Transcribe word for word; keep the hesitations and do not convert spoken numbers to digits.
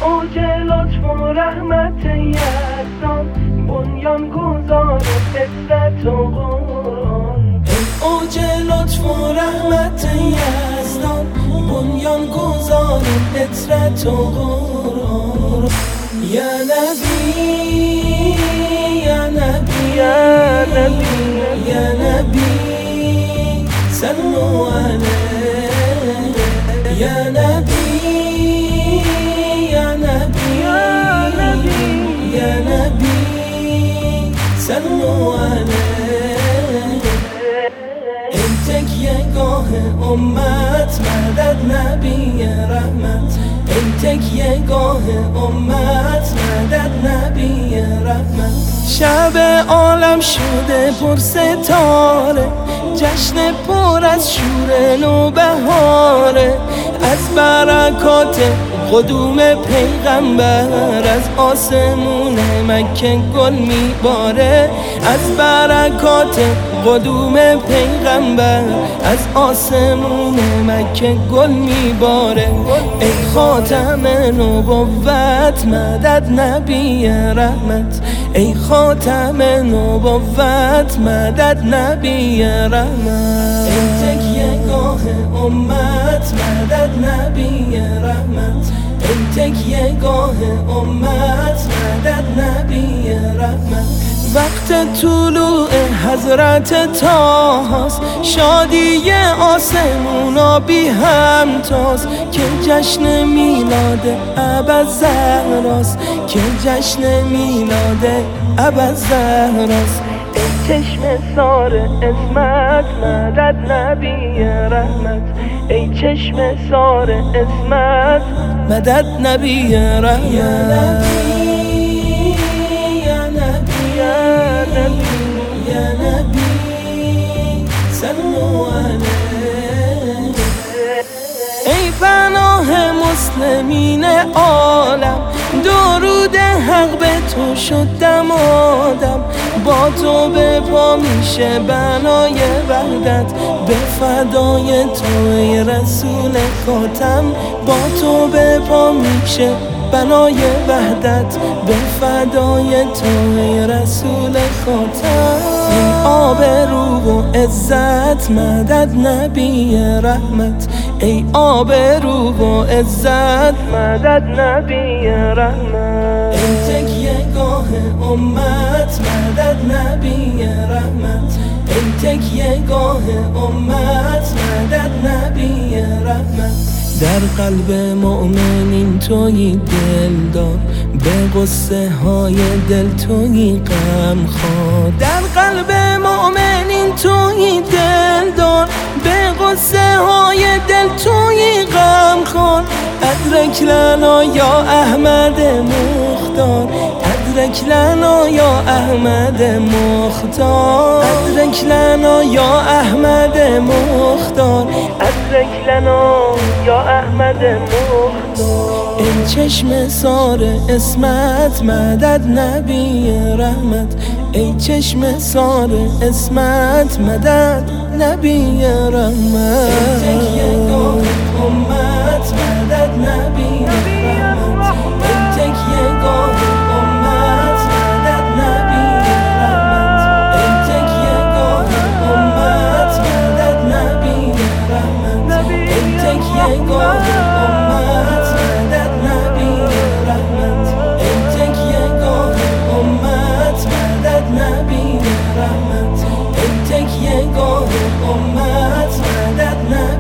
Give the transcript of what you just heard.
اوج لطف و رحمت یزدان، بنیان گذار عزت و قرآن. ای اوج لطف و رحمت یزدان، بنیان گذار عزت و قرآن. یا نبی یا نبی یا نبی یا نبی صلوا علیه. یا نبی یا نبی یا نبی صلوا علیه. ای تکیه گاه امت مدد نبی رحمت. ای تکیه گاه امت مدد نبی رحمت. شب عالم شده پر ستاره، جشن پر از شور نوبهاره. از برکات قدوم پیغمبر از آسمون مکه گل میباره. از برکات قدوم پیغمبر از آسمون مکه گل میباره. ای خاتم نبوت مدد نبی رحمت. ای خاتم نبوت مدد نبی رحمت. ای تکیه گاه امت مدد نبی رحمت. ای تکیه گاه امت مدد نبی رحمت. وقت طلوع حضرت طاهاست، شادی آسمونا بی همتاست. که جشن میلاد ابوالزهراست، که جشن میلاد ابوالزهراست. ای چشم سار اسمت مدد نبی رحمت. ای چشم سار اسمت مدد نبی رحمت. یا نبی یا نبی یا نبی یا نبی صلوا علیه. ای پناه مسلمین عالم، درود حق به تو شد دمادم. با تو به پا میشه بنای وحدت، به فدای تو ای رسول خاتم. با تو به پا میشه بنای وحدت، به فدای تو ای رسول خاتم. ای آبرو و عزت مدد نبی رحمت. ای آبرو و عزت مدد نبی رحمت. ای تکیه گاه امت مدد نبی رحمت. ای تکیه گاه امت مدد نبی رحمت. در قلب مؤمنین توی دلدار، به قصه های دل توی غم خوار. در قلب مؤمنین توی دلدار، به قصه های دل توی غم خوار. ادرک لنا یا احمد مختار، ادرک لنا یا احمد مختار. ادرک لنا یا احمد مختار، ادرک لنا یا احمد مختار. ای چشم سار اسمت مدد نبی رحمت. ای چشم سار اسمت مدد نبی رحمت. ای تکیه گاه امت مدد نبی رحمت. ای تکیه گاه امت مدد نبی رحمت. ای تکیه گاه امت مدد نبی رحمت. ای تکیه گاه امت مدد نبی رحمت. ای تکیه گاه امت مدد نبی رحمت. ای تکیه گاه امت مدد نبی